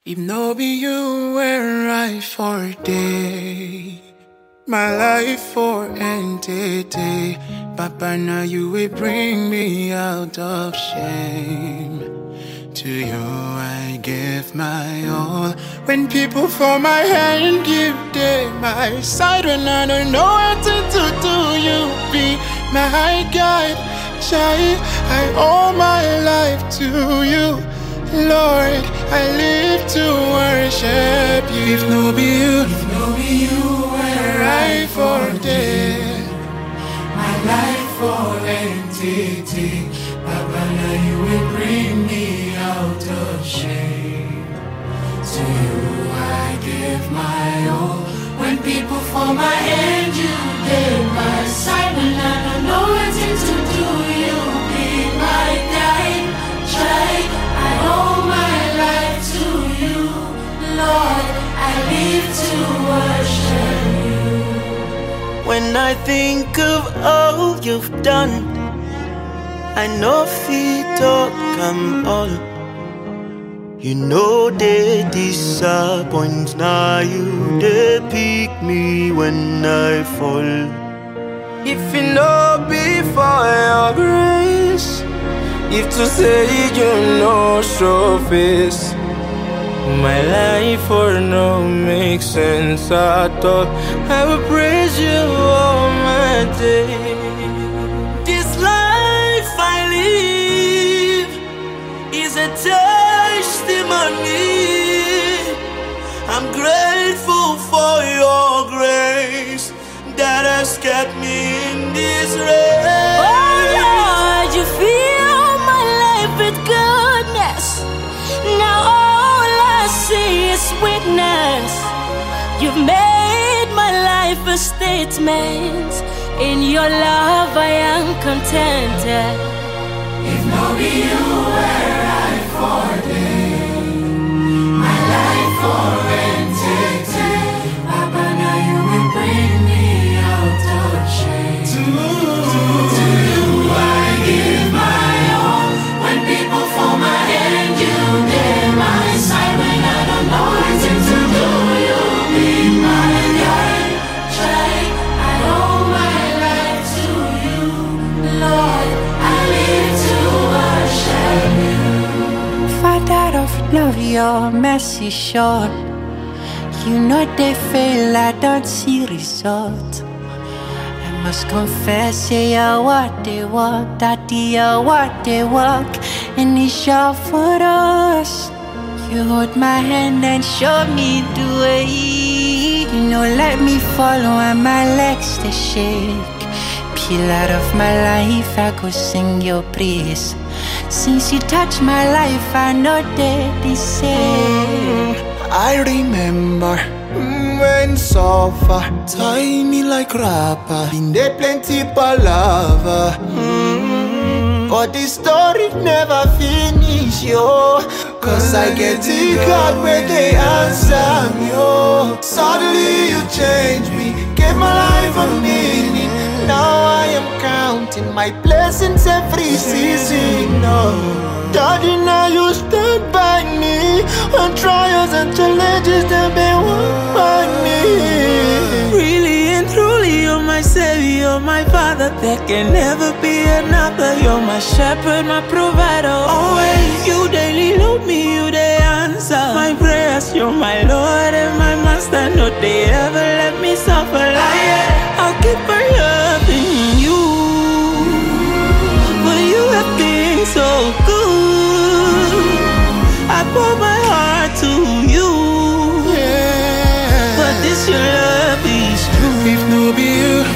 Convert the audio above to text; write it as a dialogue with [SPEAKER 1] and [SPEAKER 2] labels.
[SPEAKER 1] If no be you, where I for a day, my life for entity. Papa, now you will bring me out of shame. To you I give my all. When people for my hand give them my side, when I don't know what to do, you be my guide. Child, I owe my life to you. Lord, I live to worship you. If no be you, where I for dead, my life for entity. Papa, now you will bring me out of shame. To you I give my all. When people form my hand, you give my side. When I don't know what to do, you be my guide. Try. I owe my life to you, Lord. I live to worship you.
[SPEAKER 2] When I think of all you've done, I know feet talk come all. You know they disappoint, now you they pick me when I fall. If you know before your grace, if to say you know show face, my life for no make sense at all. I will praise you all my day. This life I live is a testimony. I'm grateful for your grace that has kept me in this race.
[SPEAKER 3] Oh Lord, you feel my life with goodness. Now all I see is witness. You've made my life a statement. In your love I am contented.
[SPEAKER 1] If no be you, where I for day, my life for entity. Papa, now you will bring me out of shame. To you I give my all. When people form my hand, you give my side. When I don't know what to do, you be my guide. Try. I owe my life to you, Lord. I live to worship you.
[SPEAKER 4] Father of love, your mercy short. You know they fail, I don't see result. I must confess, yeah, you're what they walk, daddy, you're what they walk, and it's sure for us. You hold my hand and show me the way. You know, let me follow and my legs they shake. Pillar of my life, I go sing your praise. Since you touched my life, I know that they say.
[SPEAKER 1] I remember when suffer tie me like rapper. Been there plenty palava. But the story never finish, yo. Cause I get to God where they answer me, yo. Suddenly you changed me, gave my life a meaning. Now I am counting my blessings every season, no. Daddy, now you stand by me when trials and challenges them be one by me.
[SPEAKER 2] Really and truly, you're my savior, you're my father. There can never be another. You're my shepherd, my provider. Always, you daily love me, you they answer my prayers. You're my Lord and my master. No, they ever let me suffer like that. I'll keep my loving you, for you have been so good. I pour my heart to you,
[SPEAKER 1] Yeah.
[SPEAKER 2] but this your love is true.
[SPEAKER 1] If no be you,